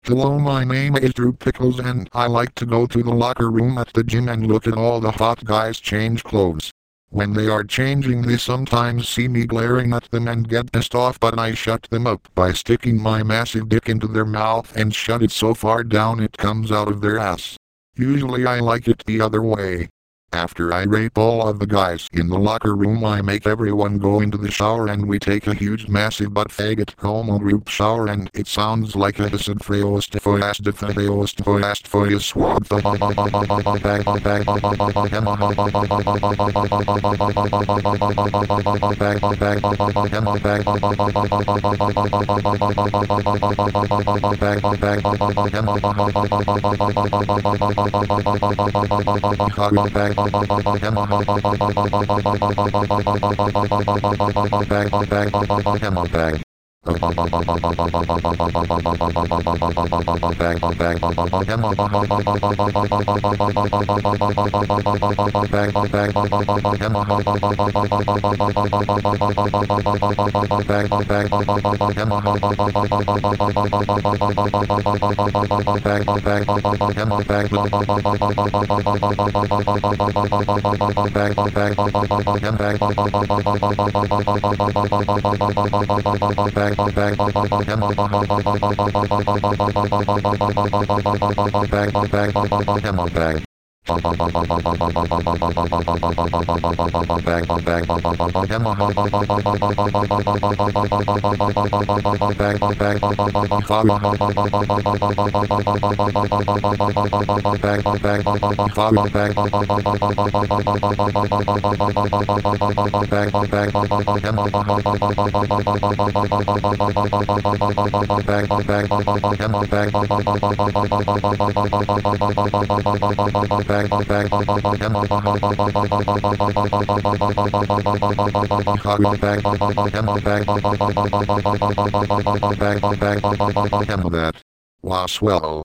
Hello, my name is Drew Pickles and I like to go to the locker room at the gym and look at all the hot guys change clothes. When they are changing, they sometimes see me glaring at them and get pissed off, but I shut them up by sticking my massive dick into their mouth and shut it so far down it comes out of their ass. Usually I like it the other way. After I rape all of the guys in the locker room, I make everyone go into the shower and we take a huge massive butt faggot homo group shower, and it sounds like a swab. Wow, swell.